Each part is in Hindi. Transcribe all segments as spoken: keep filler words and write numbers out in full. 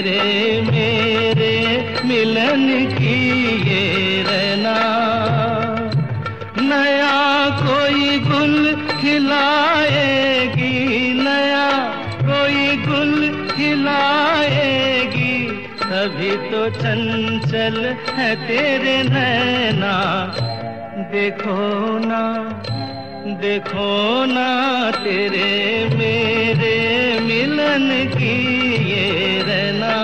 तेरे मेरे मिलन की ये रहना। नया कोई गुल खिलाएगी, नया कोई गुल खिलाएगी, तभी तो चंचल है तेरे नैना। देखो ना देखो ना तेरे मेरे मिलन की ये रहना।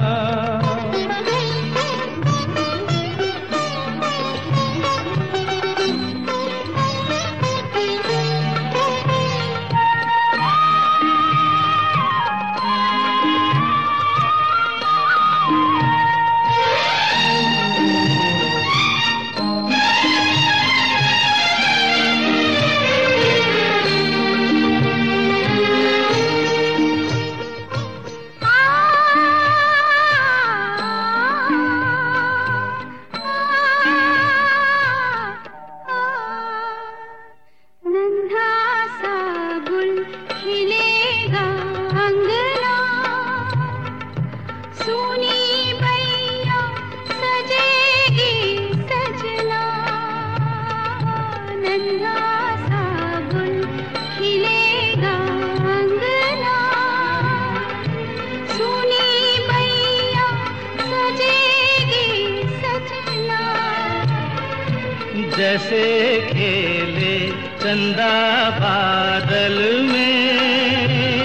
जैसे खेले चंदा बादल में,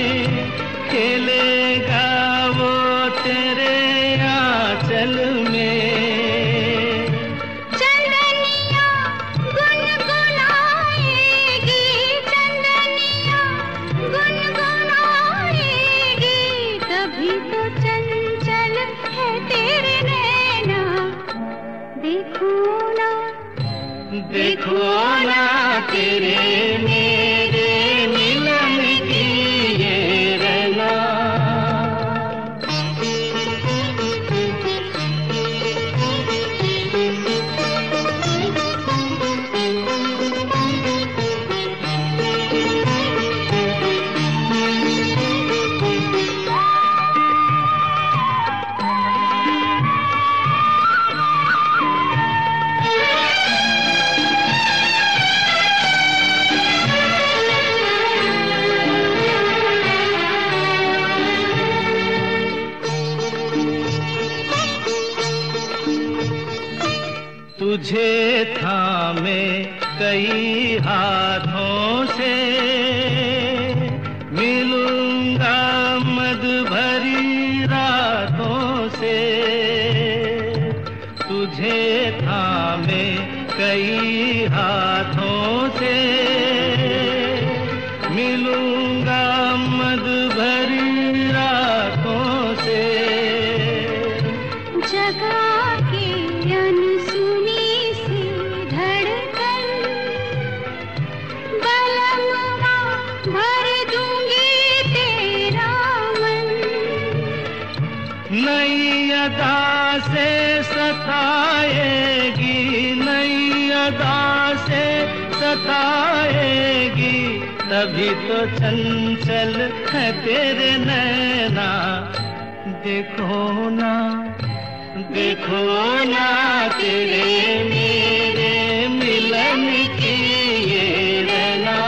खेलेगा वो तेरे आंचल में। चंदनिया गुनगुनाएगी, चंदनिया गुनगुनाएगी, तभी तो चंचल है तेरे नैना। देखो ना देखो ना तेरे मेरे मिलन की ये रहना। तुझे थामे कई हाथों से, मिलूंगा मद भरी रातों से। तुझे थामे कई हाथों से, मिलूंगा मद भरी रातों से। जगा के अनसुनी सी धड़कन, बलमवा भर दूंगी तेरा मन। नई अदा से सताएगी, नई अदा से सताएगी, तभी तो चंचल है तेरे नैना। देखो ना देखो ना तेरे मेरे मिलन की ये रहना।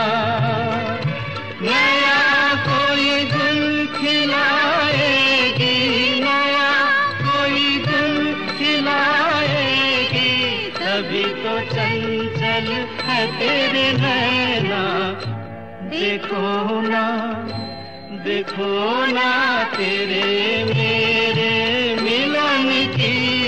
नया कोई गुल खिलाएगी, नया कोई गुल खिलाएगी, तभी तो चंचल है तेरे नैना। देखो ना देखो ना तेरे मेरे मिलन की